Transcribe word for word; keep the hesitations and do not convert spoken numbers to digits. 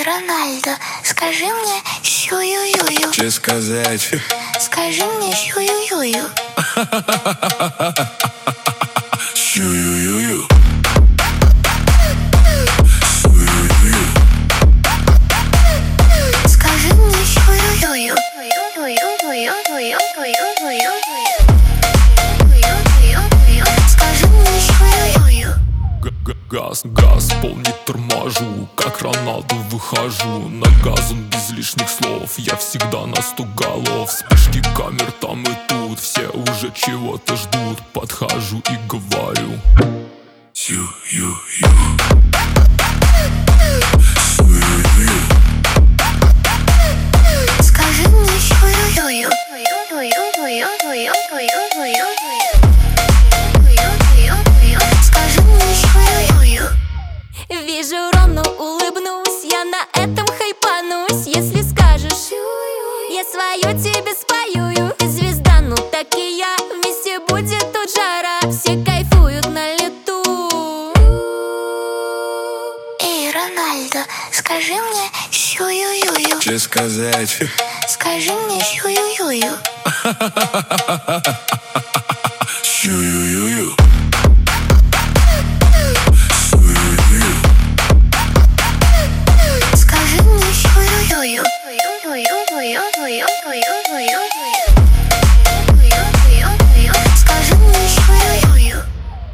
Эй, Рональдо, скажи мне сю-ю-ю-ю. Че сказать? Скажи мне сю-ю-ю-ю. Сю-ю-ю-ю. Скажи мне сю-ю-ю-ю. Скажи мне сю-ю-ю-ю. Газ, газ, пол не торможу, как Роналду выхожу. На газ он без лишних слов, я всегда на сто голов. Вспышки камер там и тут, все уже чего-то ждут. Подхожу и говорю: Сю-ю-ю. Скажи мне сю-ю-ю-ю. Скажи мне сю-ю-ю-ю. Вижу Рону, улыбнусь, я на этом хайпанусь. Если скажешь, я свое тебе спою. Ты звезда, ну так и я, вместе будет тут жара. Все кайфуют на лету. Эй, Рональдо, скажи мне сю-ю-ю-ю. Че сказать? Скажи мне сю-ю-ю-ю. Сю-ю-ю-ю.